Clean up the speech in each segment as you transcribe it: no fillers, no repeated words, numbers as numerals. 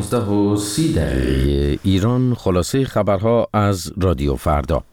11:30 ایران. خلاصه خبرها از رادیو فردا.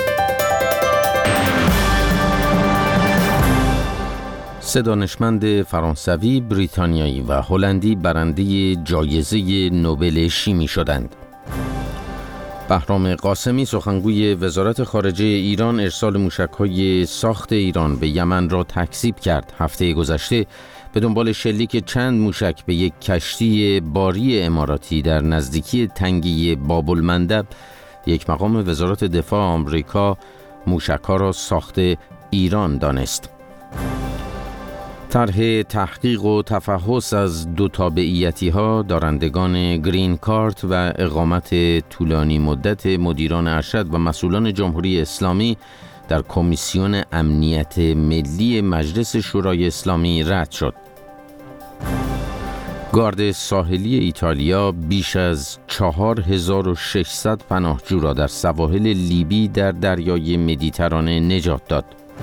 سه دانشمند فرانسوی، بریتانیایی و هلندی برنده جایزه نوبل شیمی شدند. بهرام قاسمی، سخنگوی وزارت خارجه ایران، ارسال موشک‌های ساخت ایران به یمن را تکذیب کرد. هفته گذشته به دنبال شلیک چند موشک به یک کشتی باری اماراتی در نزدیکی تنگه باب المندب، یک مقام وزارت دفاع آمریکا موشک‌ها را ساخت ایران دانست. طرح تحقیق و تفحص از دو تابعیتی‌ها، دارندگان گرین کارت و اقامت طولانی مدت مدیران ارشد و مسئولان جمهوری اسلامی در کمیسیون امنیت ملی مجلس شورای اسلامی رد شد. گارد ساحلی ایتالیا بیش از 4600 پناهجو را در سواحل لیبی در دریای مدیترانه نجات داد.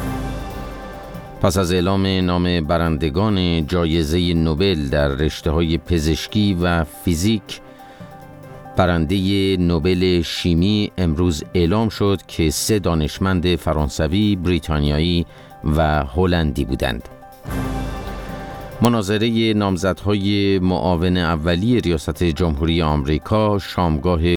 پس از اعلام نام برندگان جایزه نوبل در رشته‌های پزشکی و فیزیک، برنده نوبل شیمی امروز اعلام شد که سه دانشمند فرانسوی، بریتانیایی و هلندی بودند. مناظره نامزدهای معاون اولی ریاست جمهوری آمریکا شامگاه